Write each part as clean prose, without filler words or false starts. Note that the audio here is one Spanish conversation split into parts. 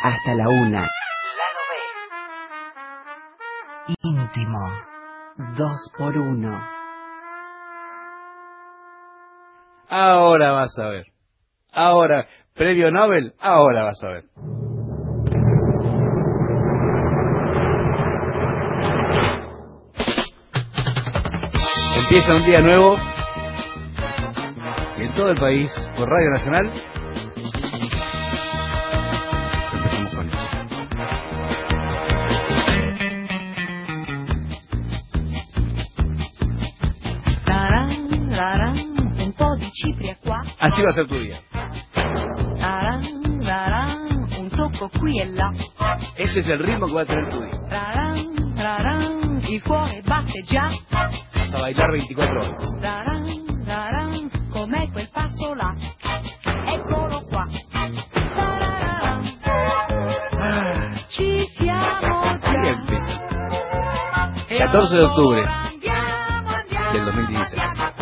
hasta la 1. Lado B. Íntimo. 2x1. Ahora vas a ver. Ahora, premio Nobel, ahora vas a ver. Empieza un día nuevo en todo el país por Radio Nacional. Empezamos con esto. Un po' di cipria qua. Así va a ser tu día. Un tocco qui e là. Este es el ritmo que va a tener tu día. Il cuore batte già. Vas a bailar 24 horas. Com'è quel passo là? Eccolo qua. Ci siamo già. Y empieza. 14 de octubre del 2016.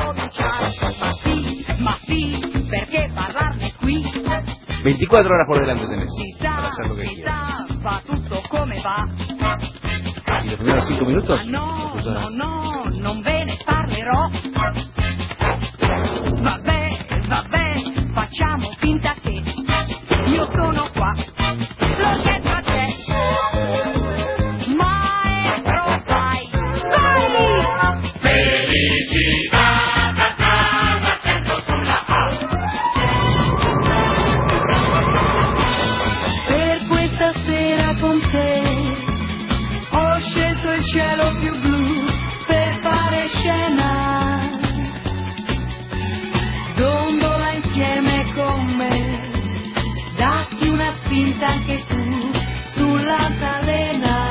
Ma sì, perché parlarne qui? 24 horas por delante tenés para hacer lo que quieras. Va tutto come va. Y los primeros 5 minutos No, non ve ne parlerò. Vabbè, facciamo finta che io sono qua. L'orchestra c'è. Maestro, vai! Felicità da casa, accento sulla A. Per questa sera con te ho scelto il cielo più blu per fare scena. Dondola insieme con me, datti una spinta anche tu sull'altalena.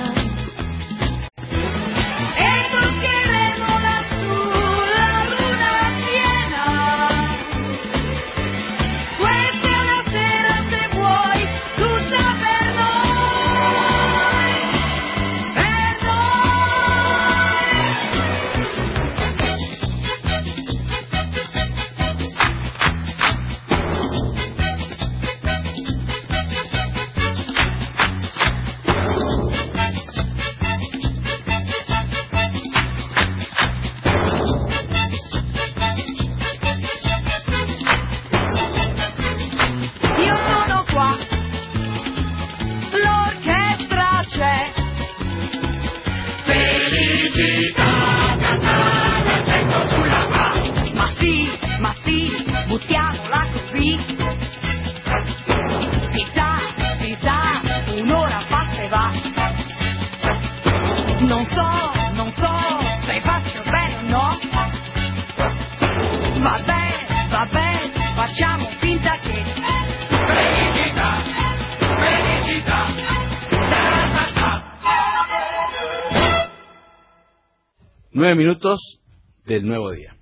E toccheremo lassù la luna piena. Questa è una sera, se vuoi, tutta per noi. Per io sono qua, l'orchestra c'è. Felicità da casa, accento sulla A. Ma sì, buttiamola così. Si sa, un'ora passa e va. Non so se faccio bene o no. Vabbè, facciamo finta che Felicità, felicità, da da. 9 minutos del nuevo día.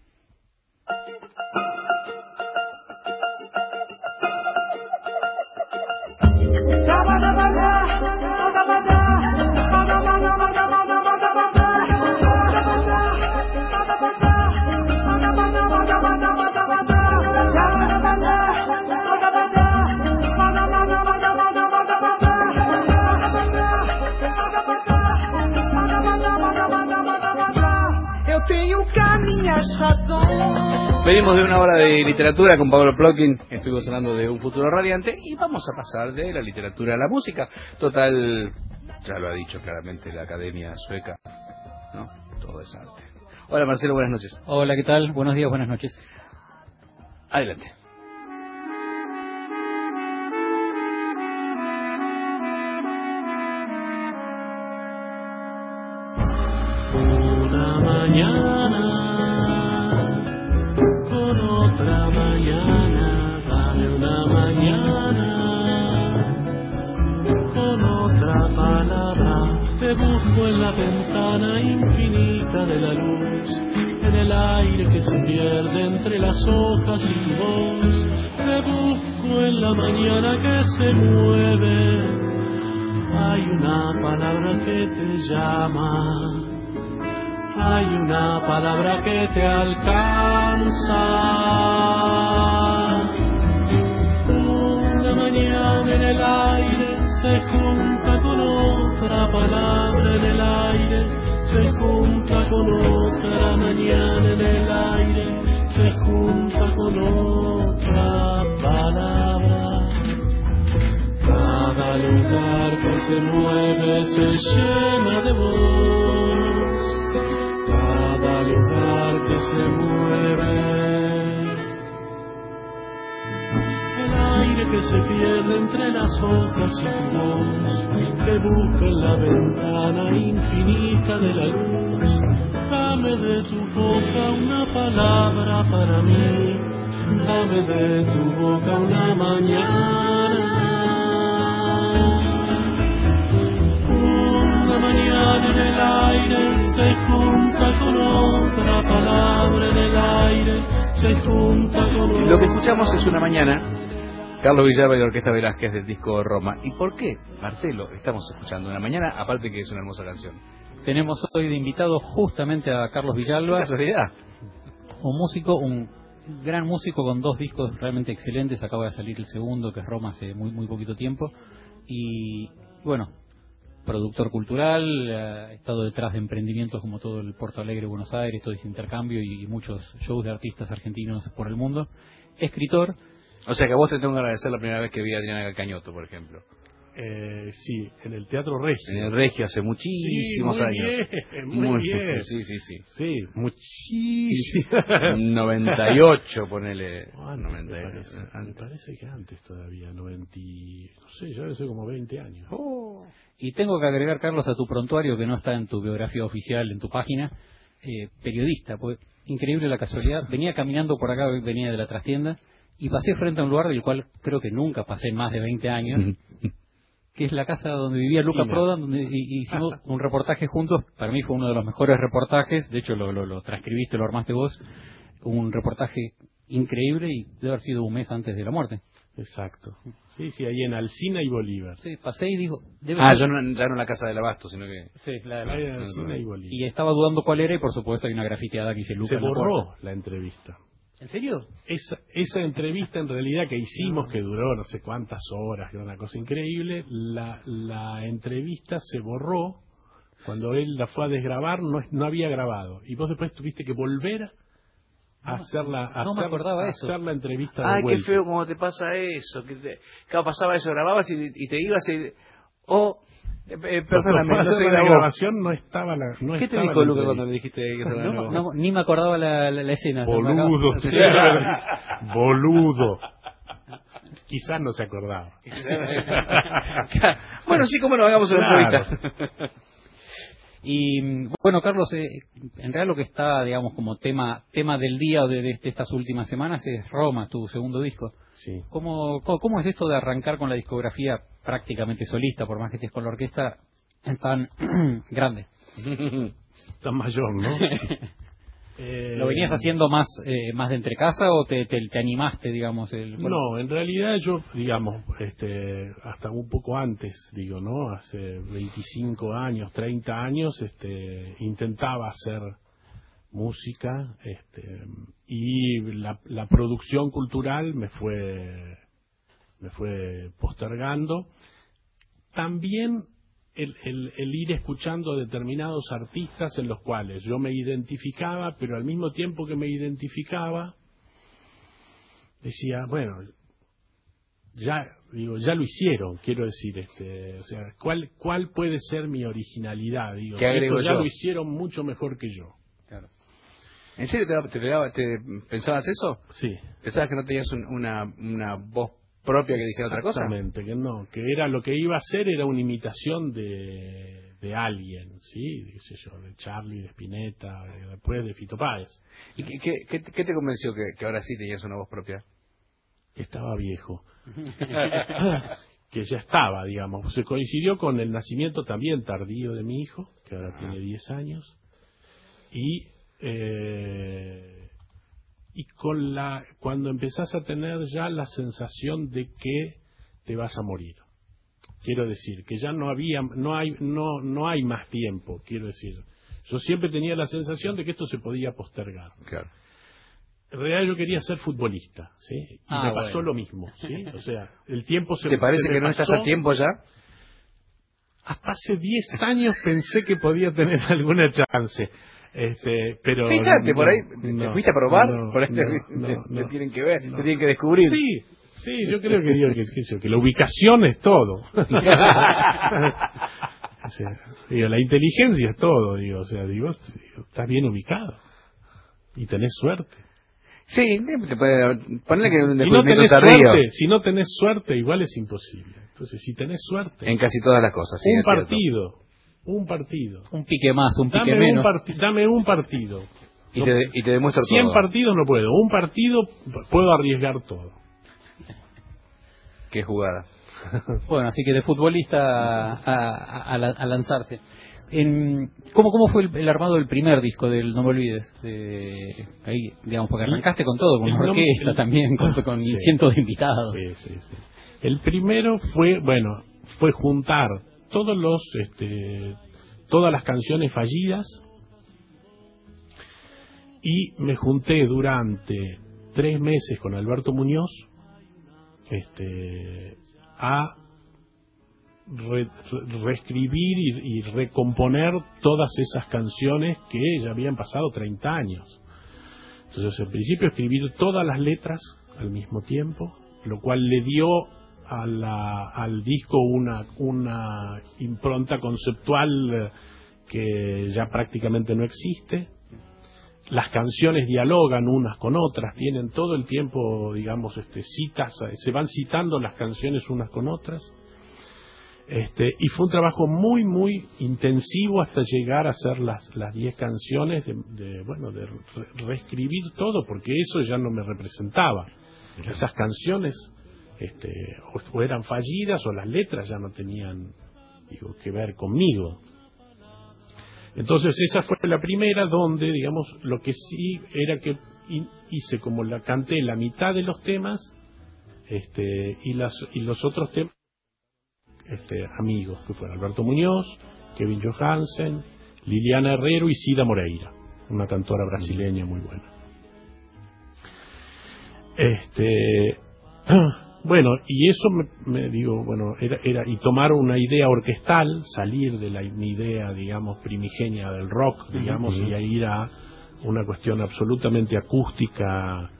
Venimos de una hora de literatura con Pablo Plotkin, estuvimos hablando de Un futuro radiante y vamos a pasar de la literatura a la música. Total, ya lo ha dicho claramente la Academia Sueca, ¿no? Todo es arte. Hola Marcelo, buenas noches. Hola, ¿qué tal? Buenos días, buenas noches. Adelante. Una mañana con otra mañana, dame una mañana con otra palabra. Te busco en la ventana infinita de la luz, en el aire que se pierde entre las hojas y tu voz. Te busco en la mañana que se mueve. Hay una palabra que te llama, hay una palabra que te alcanza. Una mañana en el aire se junta con otra palabra en el aire, se junta con otra mañana en el aire, se junta con otra palabra. Cada lugar que se mueve se llena de voz, cada lugar que se mueve. El aire que se pierde entre las hojas y tu voz, que busca en la ventana infinita de la luz. Dame de tu boca una palabra para mí, dame de tu boca una mañana. Una mañana en el aire se junta con otra palabra en el aire, se junta con otra. Lo que escuchamos es Una mañana, Carlos Villalba y la Orquesta Velázquez del disco Roma. ¿Y por qué, Marcelo, estamos escuchando Una mañana, aparte que es una hermosa canción? Tenemos hoy de invitado justamente a Carlos Villalba, ¿Qué casualidad? un músico, un gran músico con 2 discos realmente excelentes. Acaba de salir el segundo, que es Roma, hace muy poquito tiempo. Y bueno, productor cultural, ha estado detrás de emprendimientos como todo el Porto Alegre, Buenos Aires, todo ese intercambio y muchos shows de artistas argentinos por el mundo. Escritor. O sea que a vos te tengo que agradecer la primera vez que vi a Adriana Cañoto, por ejemplo. Sí, en el Teatro Regio. En el Regio hace muchísimos sí, muy años. Bien, muy bien. Sí. Sí, muchísimo. 98, ponele. Bueno, 98. me parece que antes todavía, 90, no sé, ya debe ser como 20 años. Y tengo que agregar, Carlos, a tu prontuario, que no está en tu biografía oficial, en tu página, periodista. Pues, increíble la casualidad. Venía caminando por acá, venía de la trastienda, y pasé frente a un lugar del cual creo que nunca pasé más de 20 años, que es la casa donde vivía Luca Prodan, donde hicimos un reportaje juntos. Para mí fue uno de los mejores reportajes, de hecho lo transcribiste, lo armaste vos, un reportaje increíble y debe haber sido un mes antes de la muerte. Exacto. Sí, ahí en Alsina y Bolívar. Sí, pasé y digo... Ya no en la casa del Abasto, sino que... Sí, la Ahí en Alsina y Bolívar. Y estaba dudando cuál era y por supuesto hay una grafiteada que dice Luca. Se en la borró puerta. la entrevista. ¿En serio? Esa entrevista en realidad que hicimos, que duró no sé cuántas horas, que era una cosa increíble, la entrevista se borró cuando él la fue a desgrabar, no había grabado. Y vos después tuviste que volver a hacer la entrevista de Ay, vuelta. qué feo como te pasa eso. Claro, pasaba eso, grababas y te ibas y... perdóname, para no hacer se la grabó. grabación no estaba la... No ¿Qué te estaba dijo la Luca entrevista. cuando le dijiste que se grabó? No, ni me acordaba la escena. Boludo, Sí. boludo. Quizás no se acordaba. Bueno, sí, como no, hagamos una Claro. entrevista. Y bueno, Carlos, en realidad lo que está, digamos, como tema del día o de estas últimas semanas es Roma, tu segundo disco. Sí. ¿Cómo es esto de arrancar con la discografía prácticamente solista, por más que estés con la orquesta, tan grande? Tan mayor, ¿no? ¿Lo venías haciendo más de entre casa o te animaste, digamos? No, en realidad yo, digamos, hasta un poco antes, ¿no? Hace 25 años, 30 años, intentaba hacer música, y la producción cultural me fue postergando. También el ir escuchando a determinados artistas en los cuales yo me identificaba, pero al mismo tiempo que me identificaba, decía, bueno, ya lo hicieron, quiero decir, o sea, ¿cuál puede ser mi originalidad? ¿Qué agrego ya yo? lo hicieron mucho mejor que yo. Claro. ¿En serio te pensabas eso? Sí. ¿Pensabas que no tenías una voz propia que dijera otra cosa? Exactamente, que no, que era lo que iba a hacer era una imitación de alguien, ¿sí? Qué sé yo, de Charlie, de Spinetta, después de Fito Páez. ¿Y qué te convenció que ahora sí tenías una voz propia? Que estaba viejo. Que ya estaba, digamos. Se coincidió con el nacimiento también tardío de mi hijo, que ahora tiene 10 años, y cuando empezás a tener ya la sensación de que te vas a morir. Quiero decir, que ya no hay más tiempo, quiero decir. Yo siempre tenía la sensación de que esto se podía postergar. Claro. En realidad yo quería ser futbolista, ¿sí? Y me pasó lo mismo, ¿sí? O sea, el tiempo se... ¿Te parece se me que no pasó. estás a tiempo ya? hasta hace 10 años pensé que podía tener alguna chance. Pero fíjate, por ahí, ¿te fuiste a probar? Por ahí no, tienen que ver, te tienen que descubrir. Sí, yo creo que digo que la ubicación es todo. O sea, digo, la inteligencia es todo, digo, estás bien ubicado y tenés suerte. Sí, te puede ponerle que un si no tenés tardío. suerte, si no tenés suerte, igual es imposible. Entonces, si tenés suerte, en casi todas las cosas, sí, un partido, un pique más, un pique menos. Dame un partido. Y te demuestra 100 todo. partidos no puedo, un partido puedo arriesgar todo. Qué jugada. Bueno, así que de futbolista a lanzarse. ¿Cómo fue el armado del primer disco del No Me Olvides? Ahí, digamos, porque arrancaste con todo, con una orquesta también, con sí, cientos de invitados. Sí. El primero fue juntar todas las canciones fallidas, y me junté durante 3 meses con Alberto Muñoz a reescribir y recomponer todas esas canciones que ya habían pasado 30 años. Entonces, en principio, escribir todas las letras al mismo tiempo, lo cual le dio al disco una impronta conceptual que ya prácticamente no existe. Las canciones dialogan unas con otras, tienen todo el tiempo, digamos, citas, se van citando las canciones unas con otras. Y fue un trabajo muy, muy intensivo hasta llegar a hacer las 10 canciones, de reescribir todo, porque eso ya no me representaba. Esas canciones o eran fallidas, o las letras ya no tenían, que ver conmigo. Entonces esa fue la primera, donde, digamos, lo que sí era que hice, como canté la mitad de los temas, y los otros temas, amigos, que fueron Alberto Muñoz, Kevin Johansen, Liliana Herrero y Cida Moreira, una cantora brasileña muy buena. Bueno, y eso era y tomar una idea orquestal, salir de mi idea, digamos, primigenia del rock, digamos, y a ir a una cuestión absolutamente acústica,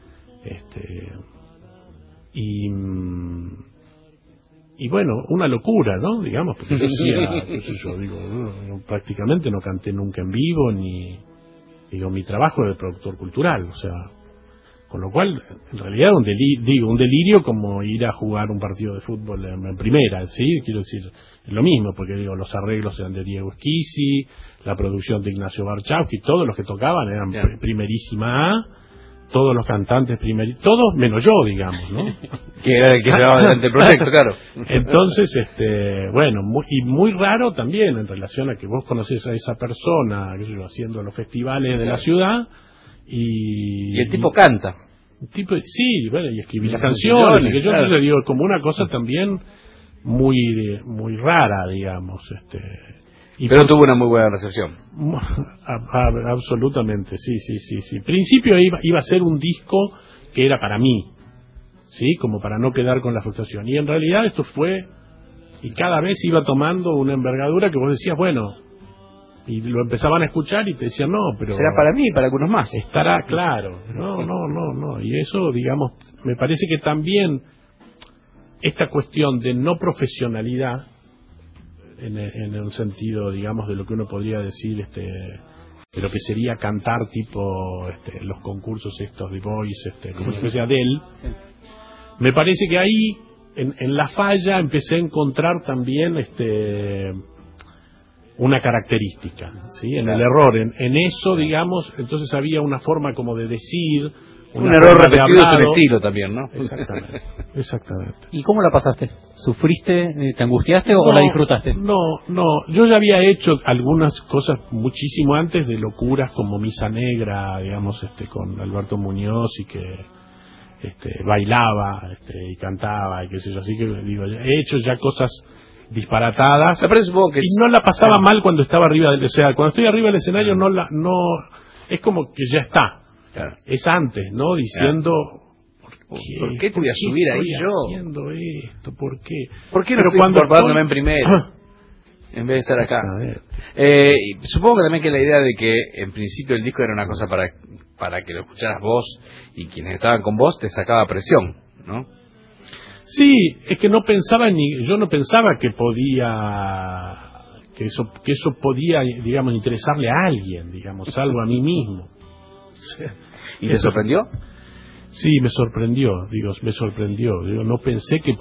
y bueno, una locura, ¿no? Digamos, porque decía, prácticamente no canté nunca en vivo, mi trabajo era de productor cultural, o sea, con lo cual, en realidad, un delirio como ir a jugar un partido de fútbol en primera, ¿sí? Quiero decir, es lo mismo, porque los arreglos eran de Diego Schisi, la producción de Ignacio Barchowski, todos los que tocaban eran primerísima A, todos los cantantes todos menos yo, digamos, ¿no? Que era el que llevaba adelante el proyecto, claro. Entonces, muy raro también, en relación a que vos conocés a esa persona, haciendo los festivales de la ciudad, y el tipo canta. Sí, bueno, y escribir las canciones, y que yo le digo, como una cosa también muy rara, digamos. Pero tuvo una muy buena recepción. Absolutamente, sí. En principio iba a ser un disco que era para mí, ¿sí? Como para no quedar con la frustración. Y en realidad esto fue, y cada vez iba tomando una envergadura que vos decías, bueno, y lo empezaban a escuchar y te decían, no, pero será para mí y para algunos más. Estará claro. No. Y eso, digamos, me parece que también esta cuestión de no profesionalidad, en un sentido, digamos, de lo que uno podría decir, de lo que sería cantar tipo los concursos estos de Voice, como si fuese Adele, me parece que ahí, en la falla, empecé a encontrar también una característica, ¿sí? En el error, en eso, digamos, entonces había una forma como de decir, un error repetido de tu estilo también, ¿no? Exactamente. ¿Y cómo la pasaste? ¿Sufriste, te angustiaste o la disfrutaste? No, yo ya había hecho algunas cosas muchísimo antes, de locuras como Misa Negra, digamos, con Alberto Muñoz, y que bailaba, y cantaba, y qué sé yo, así que digo, he hecho ya cosas disparatadas, y no la pasaba mal cuando estaba arriba o sea, cuando estoy arriba del escenario no es como que ya está. Claro. Es antes, ¿no? Diciendo, ¿por qué te voy a subir ahí yo? Haciendo esto, ¿por qué? ¿Por qué no estoy incorporándome en primero? en vez de estar acá. Exactamente. Supongo que también que la idea de que en principio el disco era una cosa para que lo escucharas vos y quienes estaban con vos te sacaba presión, ¿no? Sí, es que yo no pensaba que eso podía, digamos, interesarle a alguien, digamos, salvo a mí mismo. ¿Y te sorprendió? Sí, me sorprendió. Digo, no pensé que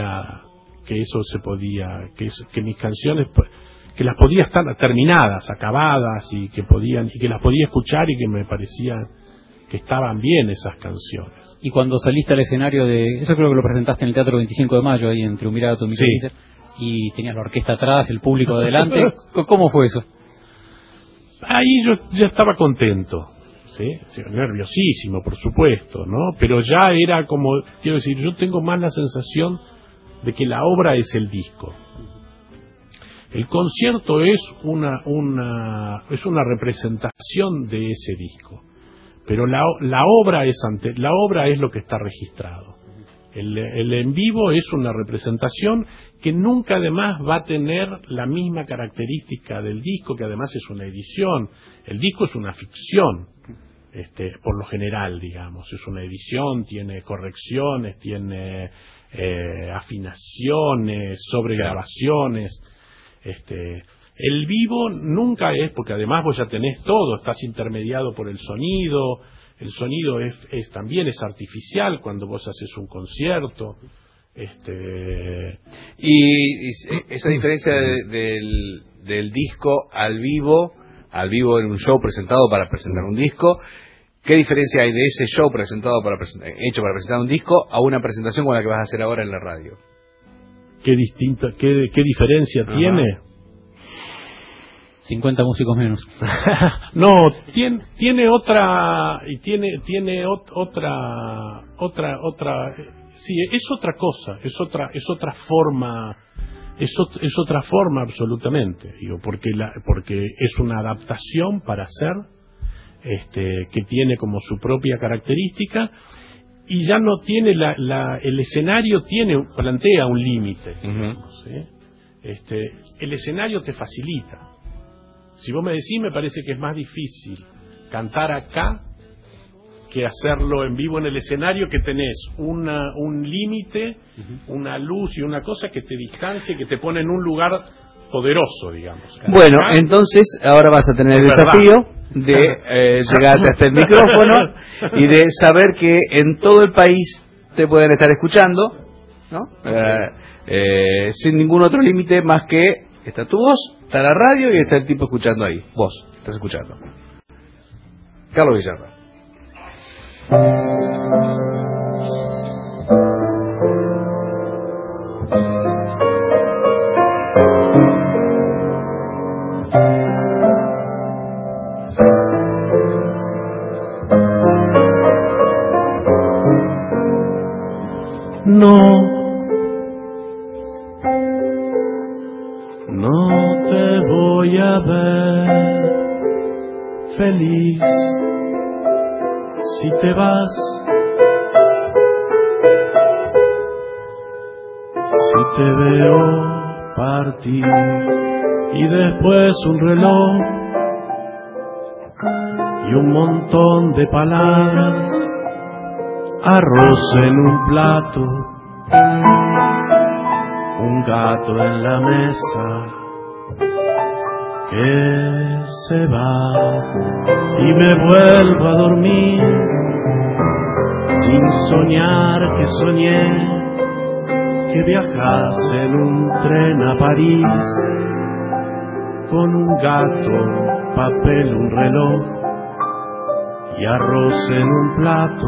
mis canciones, que las podía estar terminadas, acabadas, y que las podía escuchar y que me parecía que estaban bien esas canciones. Y cuando saliste al escenario eso creo que lo presentaste en el Teatro 25 de Mayo, ahí en Triunvirato, Sí. Y tenías la orquesta atrás, el público adelante. ¿Cómo fue eso? Ahí yo ya estaba contento, ¿sí? Nerviosísimo, por supuesto, ¿no? Pero ya era como, quiero decir, yo tengo más la sensación de que la obra es el disco. El concierto es una representación de ese disco, pero la obra es lo que está registrado. El en vivo es una representación que nunca además va a tener la misma característica del disco, que además es una edición. El disco es una ficción, por lo general, digamos. Es una edición, tiene correcciones, tiene afinaciones, sobregrabaciones. El vivo nunca es, porque además vos ya tenés todo, estás intermediado por el sonido. El sonido también es artificial cuando vos haces un concierto. Y esa diferencia del disco al vivo en un show presentado para presentar un disco, ¿qué diferencia hay de ese show hecho para presentar un disco a una presentación con la que vas a hacer ahora en la radio? ¿Qué diferencia tiene? 50 músicos menos. No, tiene otra, y tiene otra, sí, es otra cosa, es otra forma, es otra forma absolutamente, digo, porque es una adaptación para hacer, que tiene como su propia característica, y ya no tiene el escenario plantea un límite, digamos, ¿sí? El escenario te facilita. Si vos me decís, me parece que es más difícil cantar acá que hacerlo en vivo en el escenario, que tenés un límite, una luz y una cosa que te distancia, que te pone en un lugar poderoso, digamos. Bueno, Acá, entonces ahora vas a tener el desafío de llegarte hasta el micrófono y de saber que en todo el país te pueden estar escuchando, ¿no? Sin ningún otro límite más que está tu voz, está la radio y está el tipo escuchando ahí. Vos estás escuchando. Carlos Villarra. No te voy a ver feliz si te vas, si te veo partir y después un reloj y un montón de palabras, arroz en un plato, un gato en la mesa que se va y me vuelvo a dormir sin soñar que soñé que viajas en un tren a París con un gato, papel, un reloj y arroz en un plato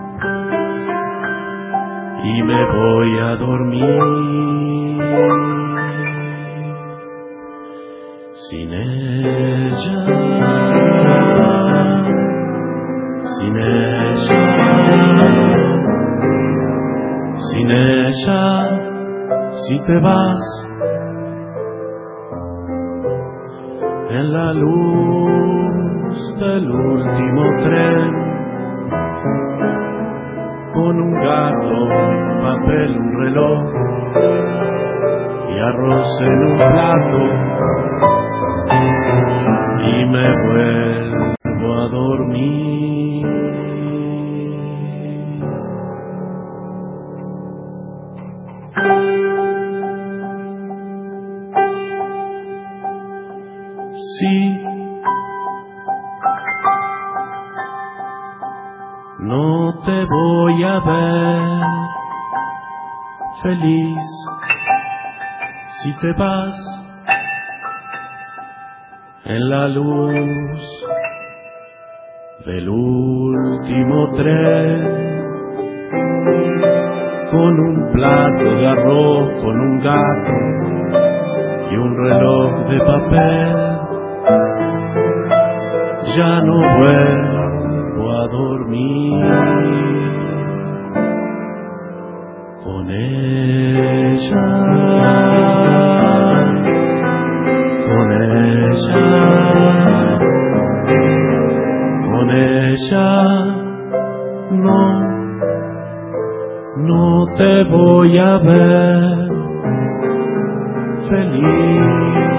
y me voy a dormir sin ella, sin ella, sin ella, si te vas en la luz del último tren con un gato, papel, un reloj y arroz en un plato y me vuelvo a dormir. Sí, no te voy a ver feliz si te vas en la luz del último tren, con un plato de arroz, con un gato y un reloj de papel. Ya no vuelvo a dormir con ella, con ella, con ella. No te voy a ver feliz.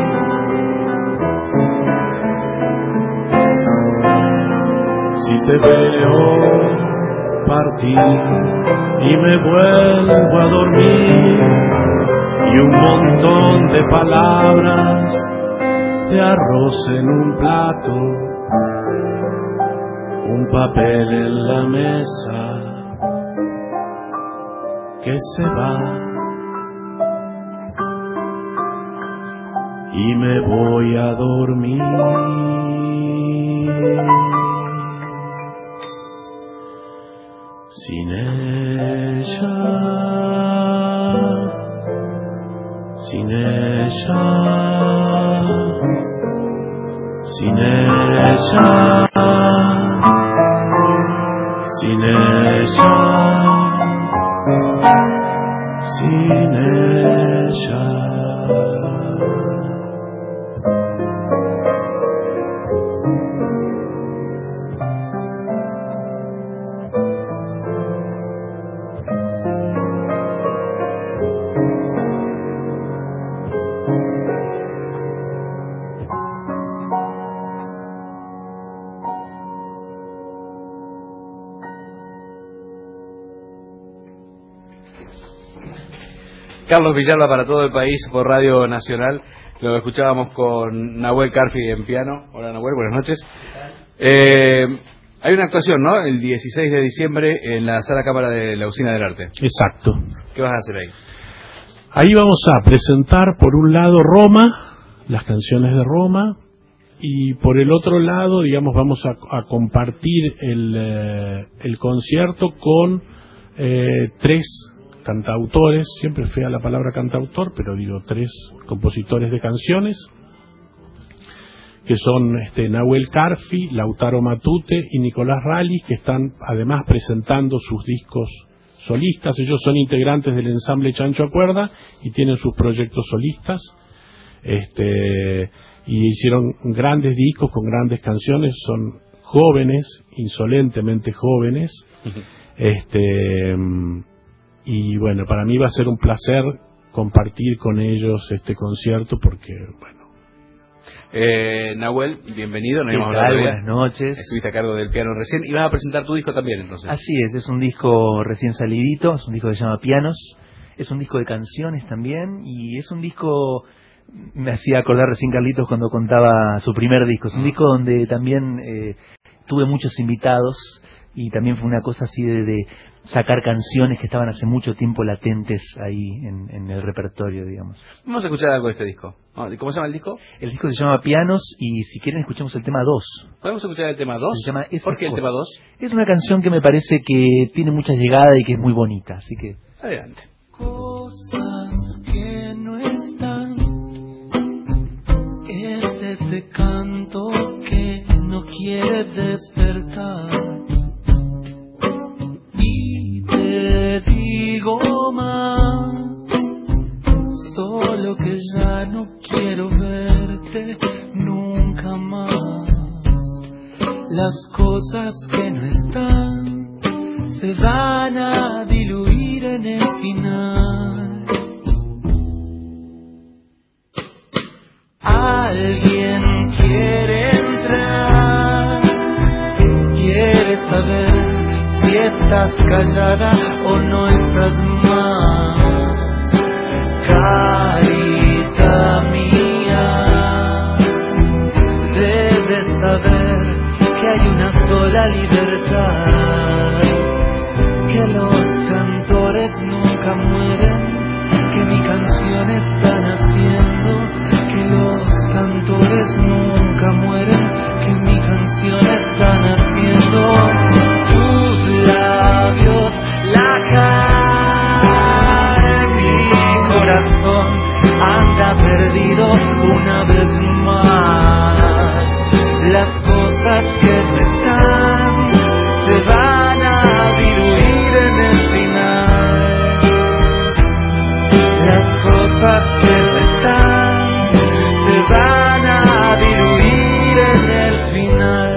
Si te veo partir y me vuelvo a dormir, y un montón de palabras de arroz en un plato, un papel en la mesa que se va, y me voy a dormir. Sin ella, sin ella, sin ella, sin ella, sin ella. Carlos Villalba para todo el país por Radio Nacional. Lo escuchábamos con Nahuel Carfi en piano. Hola Nahuel, buenas noches. Hay una actuación, ¿no? El 16 de diciembre en la Sala Cámara de la Usina del Arte. Exacto. ¿Qué vas a hacer ahí? Ahí vamos a presentar por un lado Roma, las canciones de Roma, y por el otro lado, digamos, vamos a compartir el concierto con 3 cantautores. Siempre fea la palabra cantautor, pero digo 3 compositores de canciones, que son Nahuel Carfi, Lautaro Matute y Nicolás Rallis, que están además presentando sus discos solistas. Ellos son integrantes del ensamble Chancho a Cuerda y tienen sus proyectos solistas, y hicieron grandes discos con grandes canciones. Son jóvenes, insolentemente jóvenes. Y bueno, para mí va a ser un placer compartir con ellos este concierto, porque bueno. Nahuel, bienvenido. ¿Qué tal? Buenas noches. Estuviste a cargo del piano recién y vas a presentar tu disco también, entonces. Así es un disco recién salidito, es un disco que se llama Pianos, es un disco de canciones también, y es un disco, me hacía acordar recién Carlitos cuando contaba su primer disco, es un disco donde también tuve muchos invitados, y también fue una cosa así de sacar canciones que estaban hace mucho tiempo latentes ahí en el repertorio, digamos. Vamos a escuchar algo de este disco. ¿Cómo se llama el disco? El disco se llama Pianos, y si quieren escuchemos el tema 2. ¿Podemos escuchar el tema 2? Se llama ¿Por qué el tema 2? Es una canción que me parece que tiene mucha llegada y que es muy bonita, así que... Adelante. Cosas que no están, es este canto que no quiere despertar. Te digo más, solo que ya no quiero verte nunca más. Las cosas que no están se van a diluir en el final. nunca mueren, que mi canción está naciendo, que los cantores nunca mueren, que mi canción está naciendo. Tus labios, la cara en mi corazón anda perdido una vez más. Las cosas que no están se van a diluir en el final. Las cosas que no están se van a diluir en el final.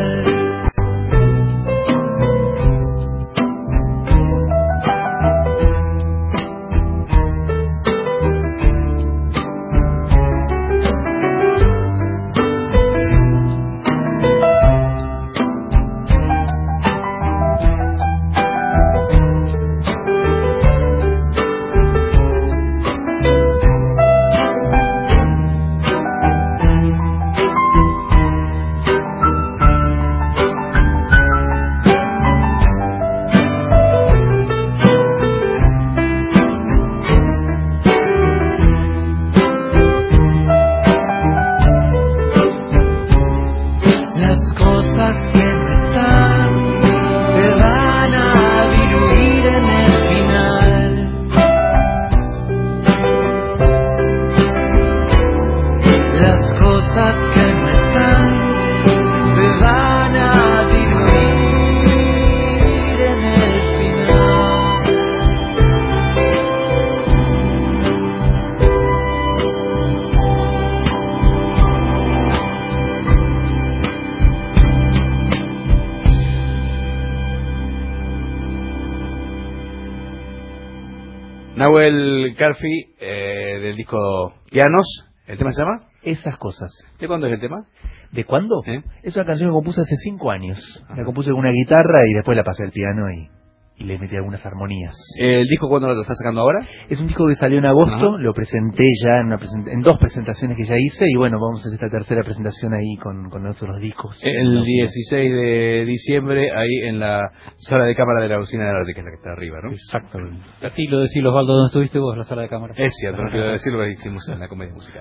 Nahuel Carfi, del disco Pianos. ¿El tema se llama? Esas cosas. ¿De cuándo es el tema? ¿De cuándo? Es una canción que compuse hace 5 años. La compuse con una guitarra y después la pasé al piano y le metí algunas armonías. ¿El disco cuándo lo estás sacando ahora? Es un disco que salió en agosto, lo presenté ya en 2 presentaciones que ya hice y bueno, vamos a hacer esta tercera presentación ahí con nuestros discos. El 16 de diciembre, ahí en la sala de cámara de la Usina del Arte, que es la que está arriba, ¿no? Exactamente. Así lo decís, Osvaldo, ¿dónde estuviste vos, la sala de cámara? Es cierto, no quiero decirlo, lo hicimos en la comedia musical.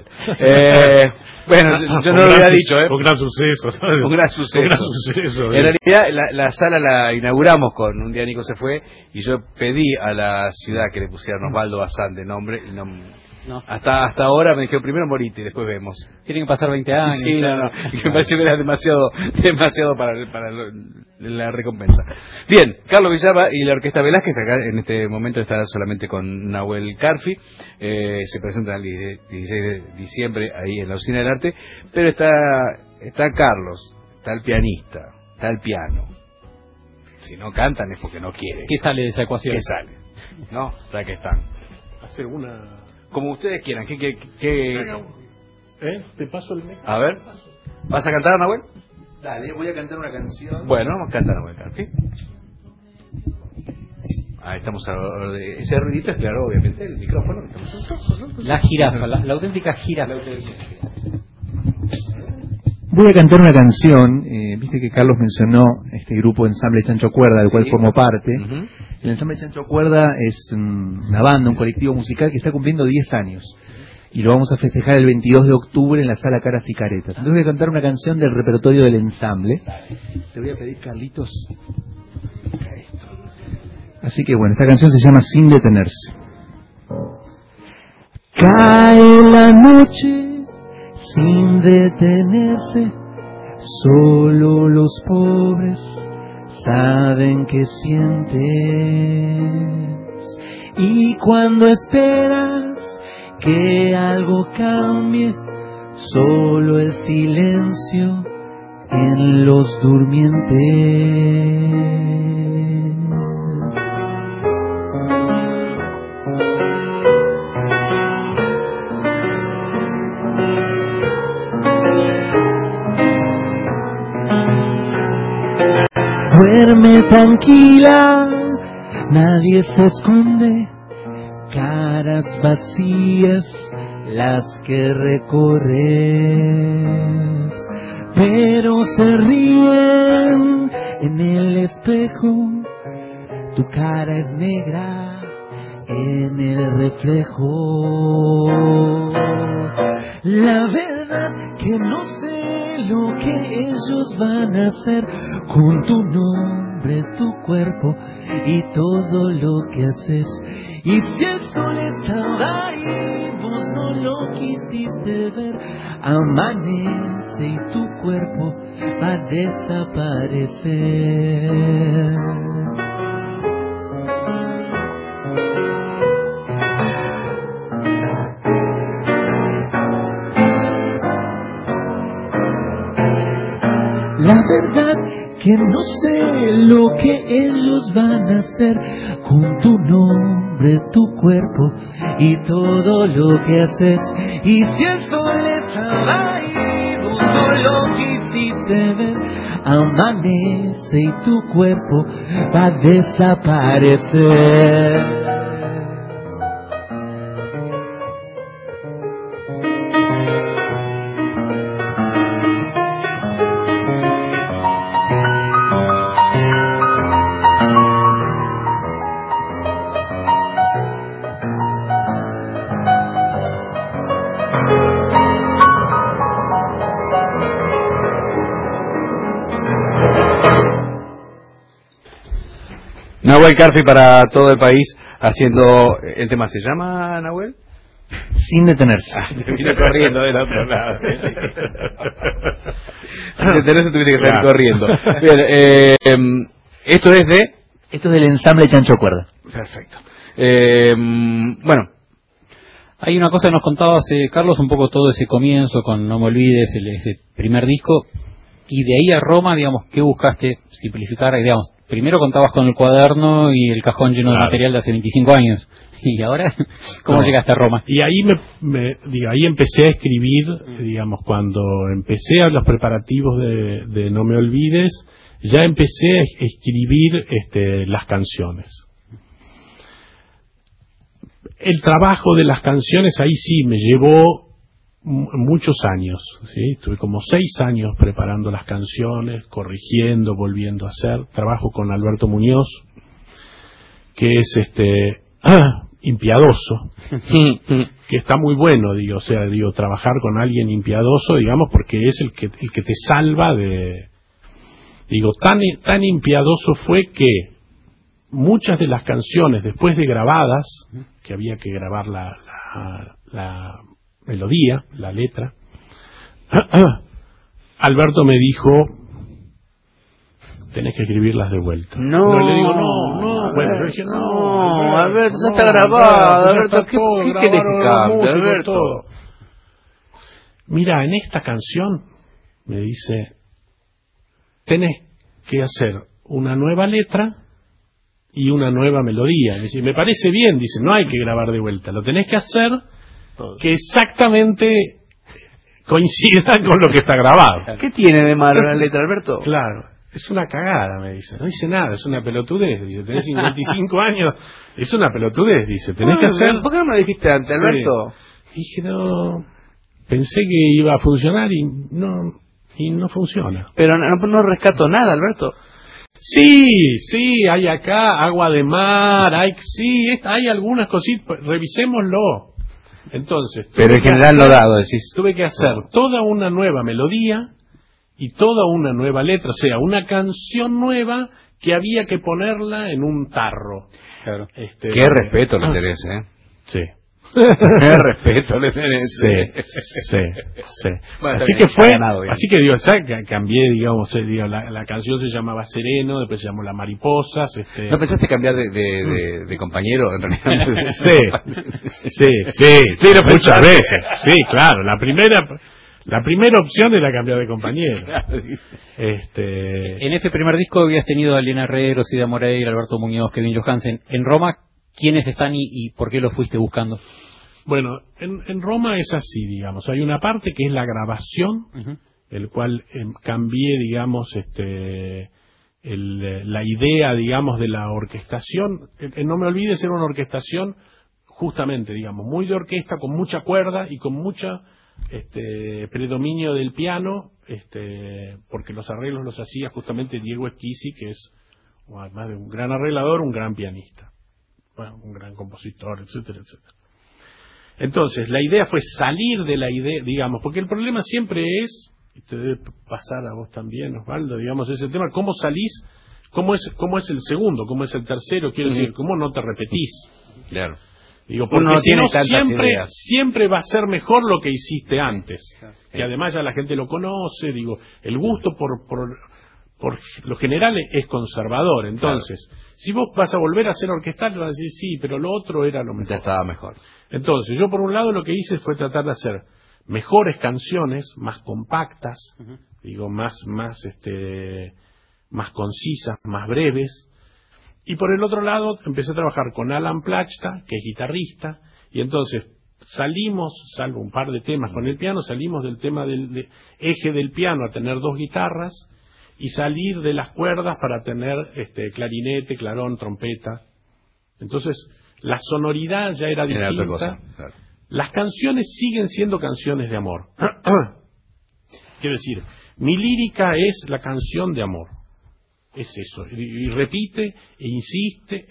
Bueno, yo no lo había dicho, ¿eh? Un gran suceso. Un gran suceso. En realidad, la sala la inauguramos con Un día Nico se fue, y yo pedí a la ciudad que le pusieran Osvaldo Bazán de nombre, y no. Hasta ahora me dijeron, primero morite y después vemos. Tienen que pasar 20 años. Sí, no. Y me pareció que era demasiado para la recompensa. Bien, Carlos Villalba y la Orquesta Velázquez, acá en este momento está solamente con Nahuel Carfi. Se presentan el 16 de diciembre ahí en la Usina del Arte. Pero está Carlos, está el pianista, está el piano. Si no cantan es porque no quieren. ¿Qué sale de esa ecuación? ¿Qué sale? ¿No? O sea, que están. Hacer una... Como ustedes quieran. ¿Qué? Te paso el micro. A ver. ¿Vas a cantar, Nahuel? Dale, voy a cantar una canción. Bueno, vamos a cantar, Nahuel Carfi. Ahí estamos a... Ese ruidito es claro, obviamente, el micrófono. La jirafa, la auténtica jirafa. Voy a cantar una canción, viste que Carlos mencionó este grupo Ensamble Chancho Cuerda, del cual formo parte. El Ensamble Chancho Cuerda es una banda, un colectivo musical que está cumpliendo 10 años. Y lo vamos a festejar el 22 de octubre en la Sala Caras y Caretas. Entonces voy a cantar una canción del repertorio del ensamble. Te voy a pedir, Carlitos, esto. Así que bueno, esta canción se llama Sin Detenerse. Cae la noche sin detenerse, solo los pobres saben qué sientes. Y cuando esperas que algo cambie, solo el silencio en los durmientes. Duerme tranquila, nadie se esconde, caras vacías las que recorres, pero se ríen en el espejo, tu cara es negra en el reflejo. La verdad que no sé lo que ellos van a hacer con tu nombre, tu cuerpo y todo lo que haces. Y si el sol estaba ahí, vos no lo quisiste ver, amanece y tu cuerpo va a desaparecer. La verdad que no sé lo que ellos van a hacer con tu nombre, tu cuerpo y todo lo que haces. Y si el sol estaba ahí, vos no lo quisiste ver, amanece y tu cuerpo va a desaparecer. Nahuel Carfi para todo el país haciendo el tema. ¿Se llama, Nahuel? Sin detenerse. Te vino corriendo del otro lado. Sin detenerse tuviste que salir corriendo. Bien, esto es de... Esto es del ensamble Chancho Cuerda. Perfecto. Bueno. Hay una cosa que nos contaba Carlos, un poco todo ese comienzo con No Me Olvides, ese primer disco, y de ahí a Roma, digamos, ¿qué buscaste simplificar? Digamos, primero contabas con el cuaderno y el cajón lleno de material de hace 25 años. ¿Y ahora cómo llegaste a Roma? Y ahí ahí empecé a escribir, digamos, cuando empecé a los preparativos de No Me Olvides, ya empecé a escribir las canciones. El trabajo de las canciones ahí sí me llevó muchos años, ¿sí? Estuve como 6 años preparando las canciones, corrigiendo, volviendo a hacer. Trabajo con Alberto Muñoz, que es impiadoso, que está muy bueno, trabajar con alguien impiadoso, digamos, porque es el que te salva de... tan impiadoso fue que muchas de las canciones, después de grabadas, que había que grabar la melodía, la letra, Alberto me dijo, tenés que escribirlas de vuelta. No, le digo, no. Bueno, yo dije, no, Alberto, ya está grabado. Alberto, ¿qué querés que cambie, Alberto? Todo. Mira, en esta canción, me dice, tenés que hacer una nueva letra y una nueva melodía. Me parece bien, dice, no hay que grabar de vuelta, lo tenés que hacer que exactamente coincida con lo que está grabado. ¿Qué tiene de malo la letra, Alberto? Claro, es una cagada, me dice. No dice nada, es una pelotudez. Dice, tenés 55 años, es una pelotudez, dice, tenés que hacer... ¿Por qué no me lo dijiste antes, Alberto? Sí. Dije, no, pensé que iba a funcionar y no funciona. Pero no rescato nada, Alberto. Sí, hay acá agua de mar, hay algunas cositas, revisémoslo. Entonces, pero en general no dado, decís. Tuve que hacer toda una nueva melodía y toda una nueva letra, o sea, una canción nueva que había que ponerla en un tarro. Claro. Qué respeto le tenés, Sí. Qué respeto le tenés. Sí. Bueno, así que cambié, digamos, la canción se llamaba Sereno, después se llamó La Mariposas. ¿No pensaste cambiar de compañero en realidad? Sí, muchas veces. Sí, claro, la primera opción era cambiar de compañero. En ese primer disco habías tenido a Elena Herrero, Cida Moreira, Alberto Muñoz, Kevin Johansen. En Roma, ¿quiénes están y por qué los fuiste buscando? Bueno, en Roma es así, digamos. Hay una parte que es la grabación, el cual cambié, digamos, la idea, digamos, de la orquestación. No Me Olvides era una orquestación, justamente, digamos, muy de orquesta, con mucha cuerda y con mucha predominio del piano, porque los arreglos los hacía justamente Diego Esquisi, que es, además de un gran arreglador, un gran pianista. bueno, un gran compositor, etcétera, etcétera. Entonces, la idea fue salir de la idea, digamos, porque el problema siempre es, y te debe pasar a vos también, Osvaldo, digamos, ese tema, ¿cómo salís? ¿Cómo es el segundo? ¿Cómo es el tercero? Quiero decir, ¿cómo no te repetís? Claro. Digo, porque Uno no si tiene no, tantas ideas. siempre va a ser mejor lo que hiciste antes. Y además ya la gente lo conoce, digo, el gusto por lo general es conservador. Entonces, si vos vas a volver a hacer orquestal, vas a decir, sí, pero lo otro era lo mejor. Ya estaba mejor. Entonces, yo por un lado lo que hice fue tratar de hacer mejores canciones, más compactas, digo, más concisas, más breves. Y por el otro lado empecé a trabajar con Alan Plachta, que es guitarrista, y entonces salimos, salvo un par de temas con el piano, salimos del tema del eje del piano a tener 2 guitarras y salir de las cuerdas para tener clarinete, clarón, trompeta. Entonces la sonoridad ya era distinta. Otra cosa, claro. Las canciones siguen siendo canciones de amor. Quiero decir, mi lírica es la canción de amor. Es eso. Y repite, e insiste,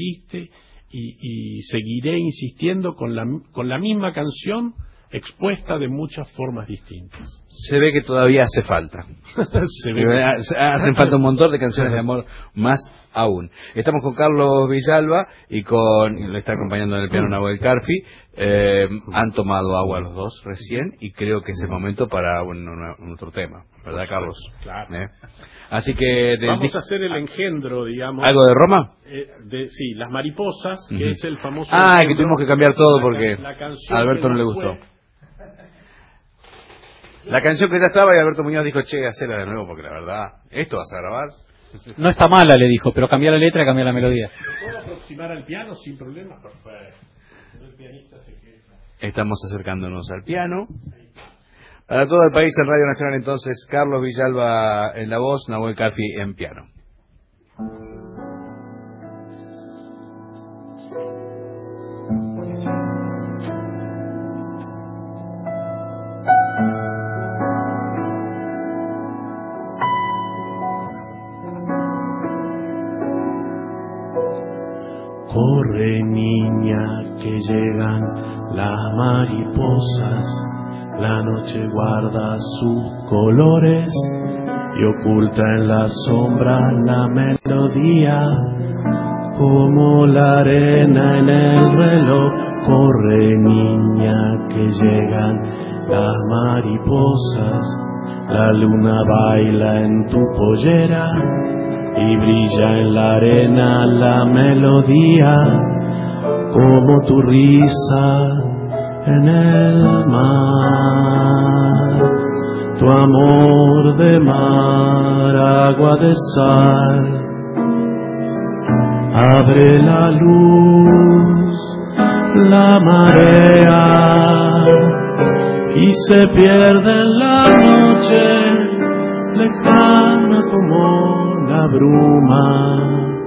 y seguiré insistiendo con la misma canción expuesta de muchas formas distintas. Se ve que todavía hace falta. Hacen falta un montón de canciones de amor más aún. Estamos con Carlos Villalba y le está acompañando en el piano Nahuel Carfi. Han tomado agua los dos recién y creo que es el momento para un otro tema, ¿verdad, Carlos? Claro. Así que vamos a hacer el engendro, digamos. ¿Algo de Roma? Sí, Las Mariposas, que es el famoso. Que tuvimos que cambiar todo porque a Alberto no le gustó. La canción que ya estaba y Alberto Muñoz dijo, che, hacela de nuevo porque la verdad, ¿esto vas a grabar? No está mala, le dijo, pero cambia la letra y cambia la melodía. ¿Me puedo aproximar al piano sin problemas? Perfecto. El pianista se queda. Estamos acercándonos al piano. Para todo el país en Radio Nacional, entonces, Carlos Villalba en la voz, Nahuel Carfi en piano. Corre, niña, que llegan las mariposas. La noche guarda sus colores y oculta en la sombra la melodía. Como la arena en el reloj, corre, niña, que llegan las mariposas. La luna baila en tu pollera y brilla en la arena la melodía, como tu risa en el mar. Tu amor de mar, agua de sal, abre la luz, la marea, y se pierde en la noche, lejana como la bruma.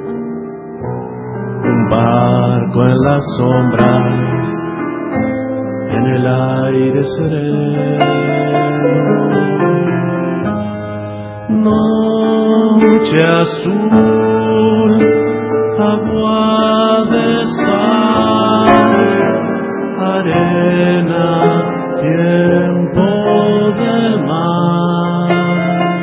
Un barco en las sombras, en el aire sereno. Noche azul, agua de sal, arena, tiempo del mar.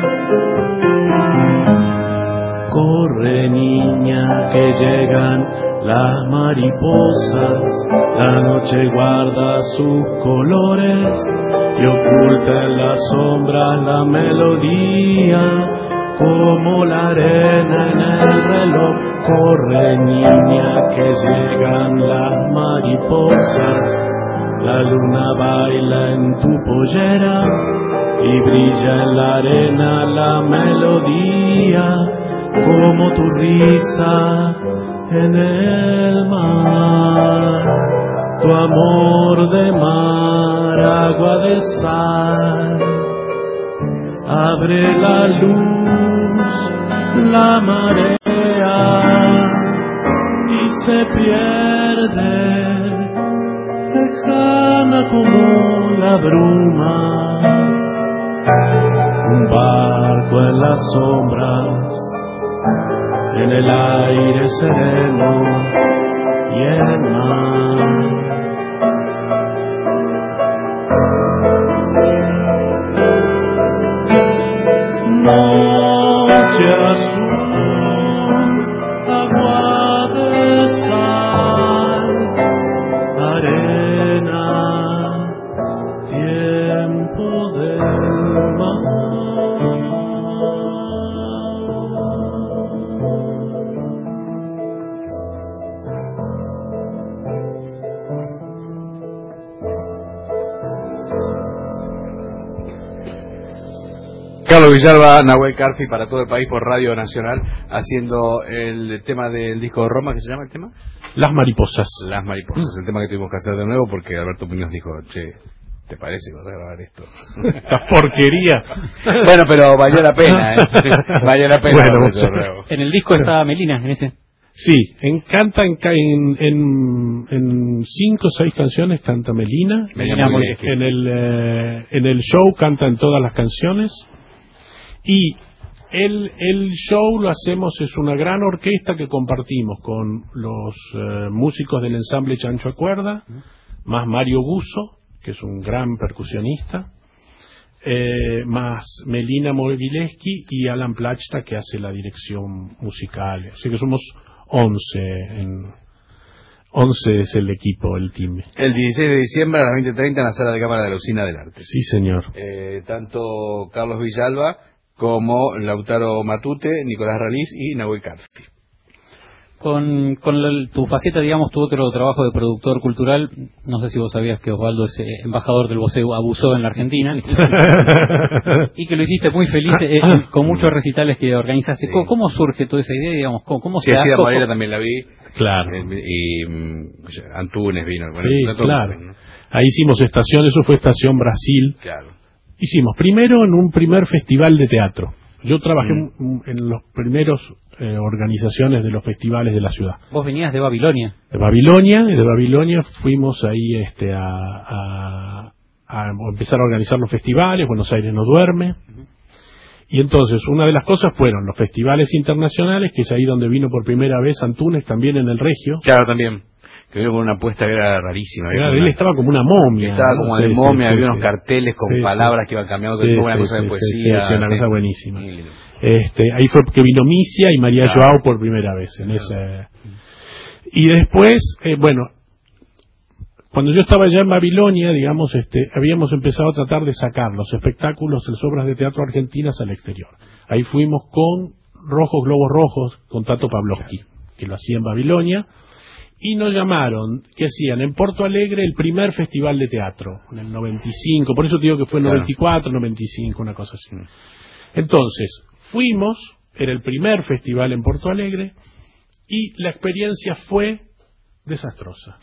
Corre, niña, que llegan las mariposas. La noche guarda sus colores y oculta en las sombras la melodía, como la arena en el reloj. Corre, niña, que llegan las mariposas. La luna baila en tu pollera y brilla en la arena la melodía, como tu risa en el mar. Tu amor de mar, agua de sal, abre la luz, la marea, y se pierde, lejana como la bruma. Un barco en las sombras, en el aire sereno, Noche azul, agua de sal, arena, tiempo del mar. Carlos Villalba, Nahuel Carfi para todo el país por Radio Nacional, haciendo el tema del disco de Roma. ¿Qué se llama el tema? Las mariposas. Las mariposas, el tema que tuvimos que hacer de nuevo porque Alberto Muñoz dijo, che, ¿te parece que vas a grabar esto? Esta porquería. Bueno, pero valió la pena, ¿eh? Valió la pena. Bueno, hacer de nuevo. En el disco está Melina, en ese. Sí, canta en 5 o 6 canciones canta Melina. Melina Moleski. En el show canta en todas las canciones. Y el show lo hacemos, es una gran orquesta que compartimos con los músicos del ensamble Chancho a Cuerda, más Mario Buzo, que es un gran percusionista, más Melina Mogileski y Alan Plachta, que hace la dirección musical. Así que somos 11 11 es el equipo, el team. El 16 de diciembre a las 20:30 en la sala de cámara de la Usina del Arte. Sí, señor. Tanto Carlos Villalba como Lautaro Matute, Nicolás Raliz y Nahuel Carfi. Con tu faceta, digamos, tu otro trabajo de productor cultural, no sé si vos sabías que Osvaldo es embajador del Bosé Abusó en la Argentina, y que lo hiciste muy feliz con muchos recitales que organizaste. Sí. ¿Cómo surge toda esa idea, digamos? ¿Cómo se hace? Moreira también la vi. Claro. Y Antunes vino. Bueno, sí, claro. ¿No? Ahí hicimos estación, eso fue Estación Brasil. Claro. Hicimos primero en un primer festival de teatro. Yo trabajé en los primeros organizaciones de los festivales de la ciudad. ¿Vos venías de Babilonia? De Babilonia fuimos ahí a empezar a organizar los festivales. Buenos Aires no duerme. Y entonces una de las cosas fueron los festivales internacionales, que es ahí donde vino por primera vez Antunes, también en el Regio. Claro, también. Que vino con una apuesta que era rarísima. Él estaba como una momia. Estaba como de momia, había unos carteles con palabras que iban cambiando, una cosa de poesía. Sí, una cosa buenísima. Ahí fue que vino Misia y María Joao por primera vez. Y después, cuando yo estaba allá en Babilonia, digamos, habíamos empezado a tratar de sacar los espectáculos, las obras de teatro argentinas al exterior. Ahí fuimos con Globos Rojos, con Tato Pavlovsky, que lo hacía en Babilonia. Y nos llamaron, que hacían en Porto Alegre el primer festival de teatro, en el 95, por eso te digo que fue en 94, 95, una cosa así. Entonces, fuimos, era el primer festival en Porto Alegre, y la experiencia fue desastrosa.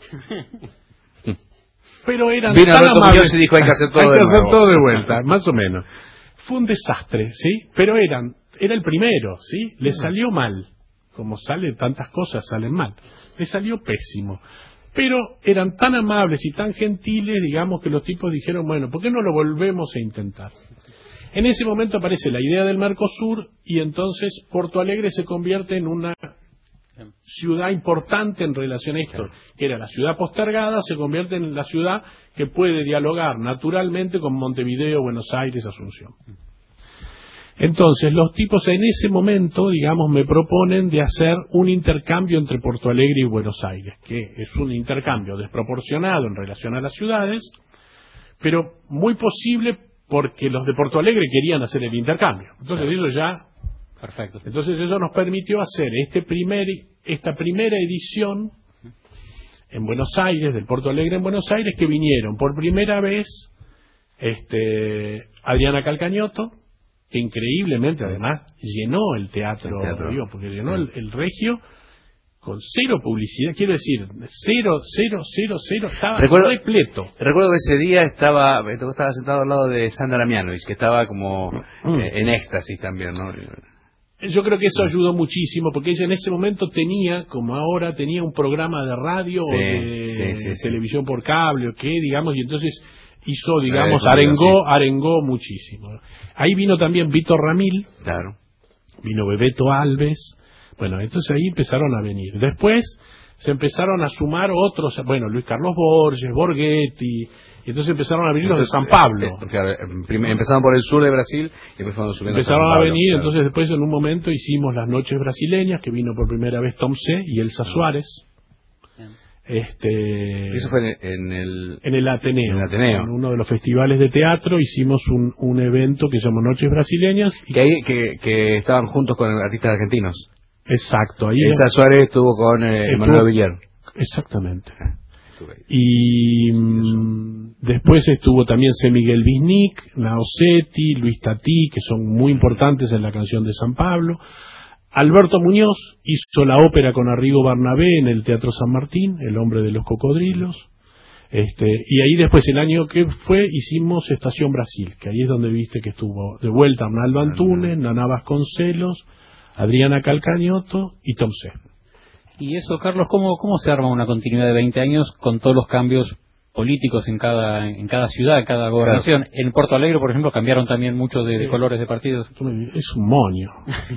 Pero eran tan amables. Y dijo, hay que hacer todo de vuelta, más o menos. Fue un desastre, ¿sí? Pero era el primero, ¿sí? Le salió mal. Como salen tantas cosas, salen mal. Le salió pésimo. Pero eran tan amables y tan gentiles, digamos, que los tipos dijeron, bueno, ¿por qué no lo volvemos a intentar? En ese momento aparece la idea del Mercosur y entonces Porto Alegre se convierte en una ciudad importante en relación a esto, que era la ciudad postergada, se convierte en la ciudad que puede dialogar naturalmente con Montevideo, Buenos Aires, Asunción. Entonces, los tipos en ese momento, digamos, me proponen de hacer un intercambio entre Porto Alegre y Buenos Aires, que es un intercambio desproporcionado en relación a las ciudades, pero muy posible porque los de Porto Alegre querían hacer el intercambio. Entonces, eso ya... Perfecto. Entonces, eso nos permitió hacer esta primera edición en Buenos Aires, del Porto Alegre en Buenos Aires, que vinieron por primera vez Adriana Calcañoto, que increíblemente además llenó el teatro. Porque llenó el Regio con cero publicidad, quiero decir, cero, estaba repleto. Recuerdo que ese día estaba sentado al lado de Sandra Damianovich, que estaba como en éxtasis también, ¿no? Yo creo que eso ayudó muchísimo, porque ella en ese momento tenía, como ahora, tenía un programa de radio o de televisión por cable, o qué, digamos, y entonces hizo, digamos, arengó muchísimo. Ahí vino también Víctor Ramil, claro, vino Bebeto Alves, bueno, entonces ahí empezaron a venir. Después se empezaron a sumar otros, bueno, Luis Carlos Borges, Borghetti, y entonces empezaron a venir los de San Pablo. Claro, empezaron por el sur de Brasil y después fueron subiendo. Empezaron a venir, claro. entonces después en un momento hicimos las noches brasileñas, que vino por primera vez Tom C. y Elsa Suárez. Eso fue en el Ateneo. En el Ateneo. En uno de los festivales de teatro hicimos un evento que se llamó Noches Brasileñas. Que estaban juntos con artistas argentinos. Exacto. Ahí Elsa Suárez estuvo con Manuel Villar. Exactamente. Y después estuvo también C. Miguel Wisnik, Naosetti, Luis Tatí, que son muy importantes en la canción de San Pablo. Alberto Muñoz hizo la ópera con Arrigo Barnabé en el Teatro San Martín, El hombre de los cocodrilos. Y ahí después, el año que fue, hicimos Estación Brasil, que ahí es donde viste que estuvo de vuelta Arnaldo Antunes, Naná Vasconcelos, Adriana Calcañoto y Tom C. Y eso, Carlos, ¿cómo se arma una continuidad de 20 años con todos los cambios políticos en cada ciudad, en cada gobernación? Claro. En Porto Alegre, por ejemplo, cambiaron también mucho de colores de partidos. Es un moño.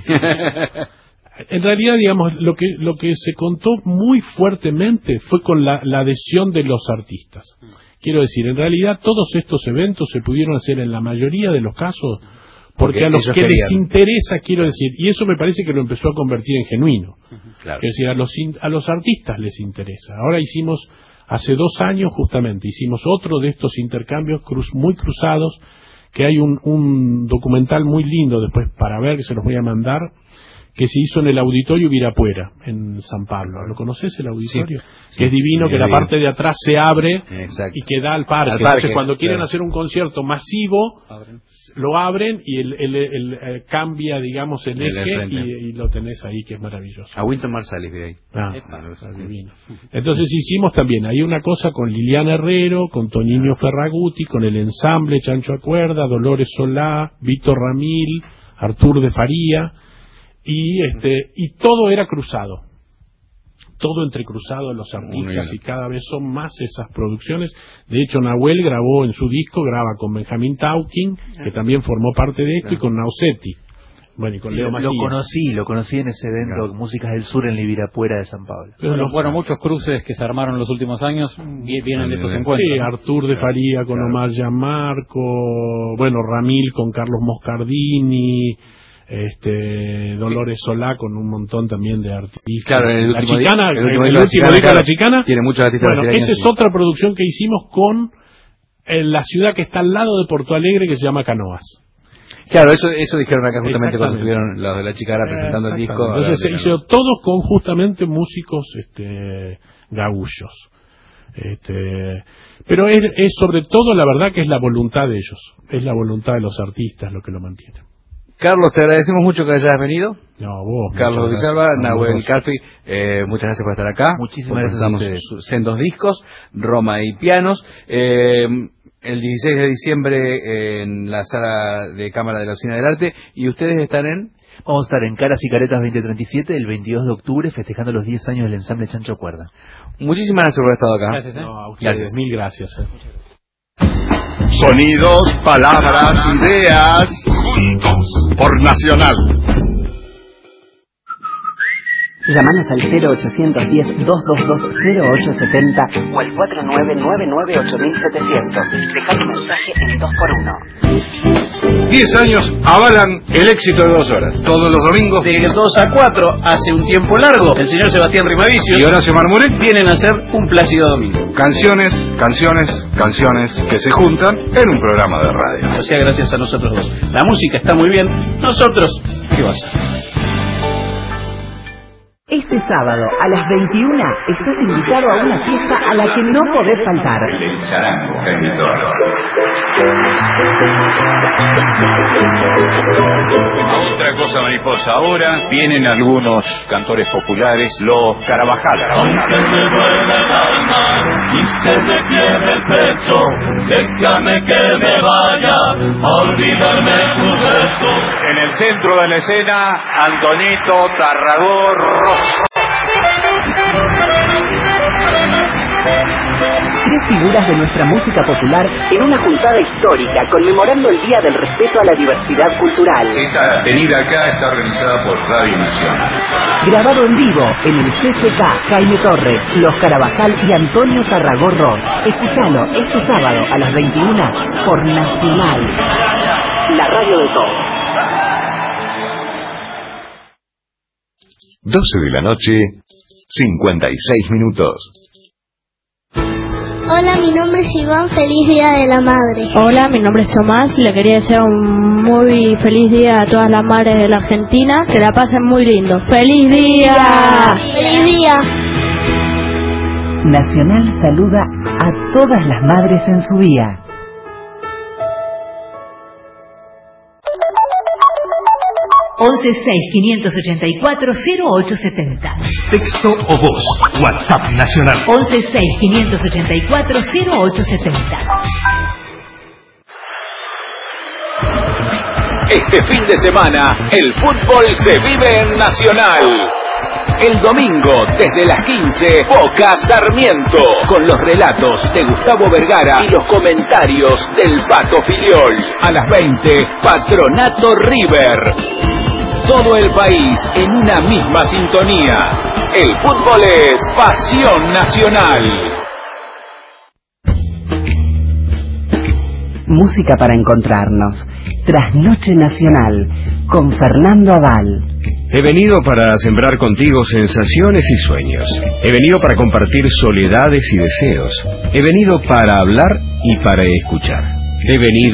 En realidad, digamos, lo que se contó muy fuertemente fue con la adhesión de los artistas. Quiero decir, en realidad todos estos eventos se pudieron hacer en la mayoría de los casos porque a los que les interesa, quiero decir, y eso me parece que lo empezó a convertir en genuino. Claro. Es decir, a los artistas les interesa. Ahora hicimos, hace 2 años justamente, hicimos otro de estos intercambios muy cruzados, que hay un documental muy lindo después para ver, que se los voy a mandar, que se hizo en el Auditorio Virapuera, en San Pablo. ¿Lo conoces, el auditorio? Sí. Que es divino, que la parte de atrás se abre. Exacto. Y que da al parque. Entonces, cuando quieren hacer un concierto masivo, lo abren y el cambia, digamos, el eje y lo tenés ahí, que es maravilloso. A Winton Marsalis de ahí. Divino. Entonces hicimos también, hay una cosa con Liliana Herrero, con Toñinho Ferraguti, con el ensamble Chancho Acuerda, Dolores Solá, Víctor Ramil, Artur de Faría, y todo era cruzado. Todo entrecruzado los artistas, y cada vez son más esas producciones. De hecho, Nahuel grabó en su disco, graba con Benjamín Tauquín, que también formó parte de esto, y con Naosetti. Bueno, y con Leo Magía. Lo conocí en ese evento, Músicas del Sur, en el Ibirapuera de San Pablo. Bueno, muchos cruces que se armaron en los últimos años vienen de estos encuentros. Sí, Artur de Faría con Omar Gianmarco, bueno, Ramil con Carlos Moscardini, Dolores Solá con un montón también de artistas. Claro, el último disco de La Chicana tiene muchos artistas. Bueno, esa es otra producción que hicimos con la ciudad que está al lado de Porto Alegre, que se llama Canoas. Claro, eso dijeron acá justamente cuando estuvieron los de La Chicana presentando el disco. Entonces se hizo todos con justamente músicos gaullos. Pero es sobre todo, la verdad, que es la voluntad de ellos, es la voluntad de los artistas lo que lo mantiene. Carlos, te agradecemos mucho que hayas venido. No, vos. Carlos Villalba, Nahuel Calfi, muchas gracias por estar acá. Muchísimas gracias. Estamos sendos discos, Roma y pianos. El 16 de diciembre en la sala de cámara de la Usina del Arte. ¿Y ustedes están en? Vamos a estar en Caras y Caretas 2037 el 22 de octubre festejando los 10 años del ensamble Chancho Cuerda. Muchísimas gracias por haber estado acá. Gracias. No, a ustedes. Gracias. Mil gracias. Sonidos, palabras, ideas, juntos por Nacional. Llámanos al 0810-222-0870 o al 4999-8700. Dejad un mensaje en 2x1. 10 años avalan el éxito de 2 horas. Todos los domingos de 2 a 4, hace un tiempo largo, el señor Sebastián Rimavicio y Horacio Marmurek vienen a hacer un Plácido Domingo. Canciones que se juntan en un programa de radio. O sea, gracias a nosotros dos. La música está muy bien. Nosotros, ¿qué va a hacer? Este sábado a las 21 estás invitado a una fiesta a la que no podés faltar. El charango, emisores. Otra cosa, mariposa, ahora vienen algunos cantores populares, los Carabajal. Aunque me duele el alma y se me quiebre el pecho, déjame que me vaya a olvidarme tu beso. En el centro de la escena, Antonito Tarragó Rosso. 3 figuras de nuestra música popular en una juntada histórica conmemorando el Día del Respeto a la Diversidad Cultural. Esta venida acá está organizada por Radio Nacional. Grabado en vivo en el CCK, Jaime Torres, Los Carabajal y Antonio Tarragó-Ross. Escuchalo este sábado a las 21 por Nacional, la radio de todos. 12 de la noche, 56 minutos. Hola, mi nombre es Iván, feliz Día de la Madre. Hola, mi nombre es Tomás y le quería desear un muy feliz día a todas las madres de la Argentina, que la pasen muy lindo. ¡Feliz día! ¡Feliz día! Nacional saluda a todas las madres en su día. (1165840870). Texto o voz. WhatsApp Nacional. 1165840870. Este fin de semana, el fútbol se vive en Nacional. El domingo, desde las 15, Boca Sarmiento, con los relatos de Gustavo Vergara y los comentarios del Pato Filiol. A las 20, Patronato River. Todo el país en una misma sintonía. El fútbol es pasión nacional. Música para encontrarnos. Trasnoche Nacional con Fernando Abal. He venido para sembrar contigo sensaciones y sueños. He venido para compartir soledades y deseos. He venido para hablar y para escuchar. He venido